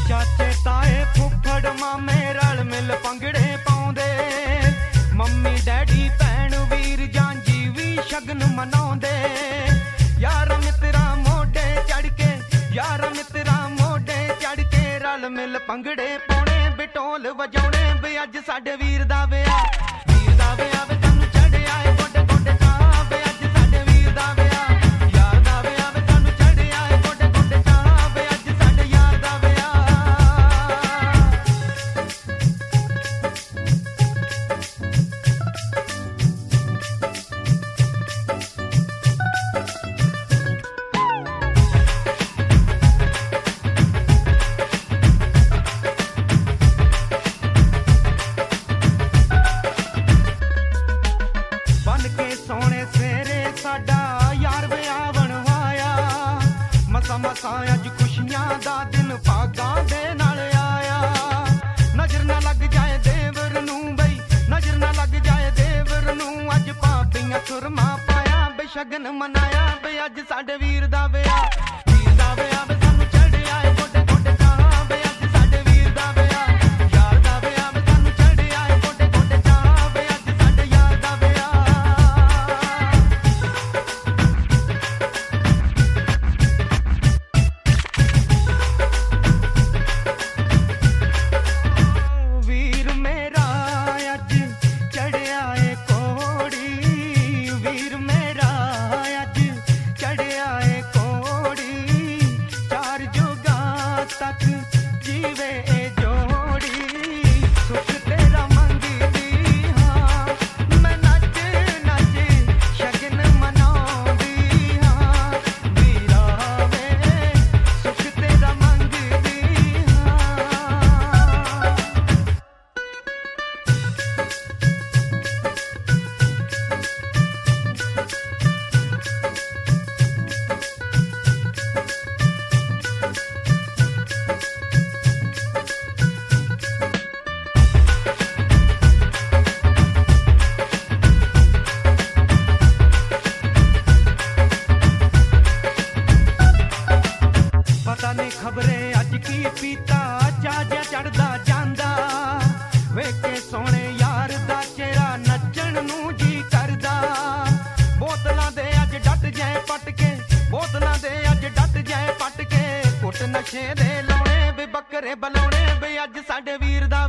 चाचे ताए फुफड़ मामे रल मिल पंगड़े पाउंदे मम्मी डैडी भैन वीर जांजी भी शगन मनाउंदे यार मित्रा मोढे चढ़ के यार मित्रा मोढे चढ़ के रल मिल पंगड़े पाउणे बिटोल वजाउणे वे अज साडे वीर दा विआह वे सानू चढ़िया ए गोडे गोडे चा वे अज साडे वीर दा विआह यार दा विआह वे सानू चढ़िया ए गोडे गोडे चा वे अज साडे यार दा विआह मसा अज खुशियां दा दिन भागां दे नाल आया नजर ना लग जाए देवर नू बई नजर ना लग जाए देवर नू अज भाबियां सुरमा पाया बेशगन मनाया बे अज साडे वीर दा विआह वे सानू चढ़िया ए गोडे गोडे चा वे अज साडे वीर दा विआह यार दा विआह वे सानू चढ़िया ए गोडे गोडे चा वे अज साडे यार दा विआह खबरें अज की पीता जाजा चढ़दा जांदा वेखे सोने यार दा चेहरा नचण नू जी करदा बोतलां दे अज डट जाए पटके बोतलां दे अज डट जाए पटके कुट नशे दे लाउणे वे बकरे बलाउणे वे अज साडे वीर दा